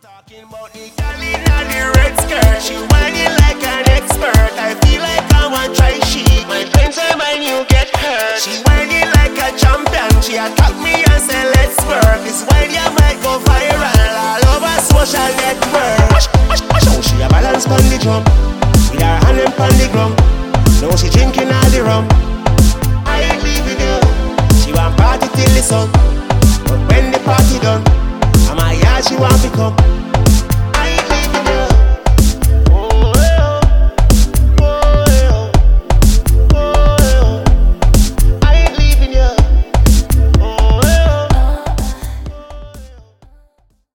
Talking about the girl in the red skirt, she whining like an expert. I feel like I want try she. My friends say when you get hurt, she whining like a champion. She attack me and say let's work. This whine you might go viral all over social network. So she a balance on the drum, with her hand on the ground. Now she drinking all the rum. I ain't leaving you. She want party till the sun, but when the party done, I'm a yard she want to come.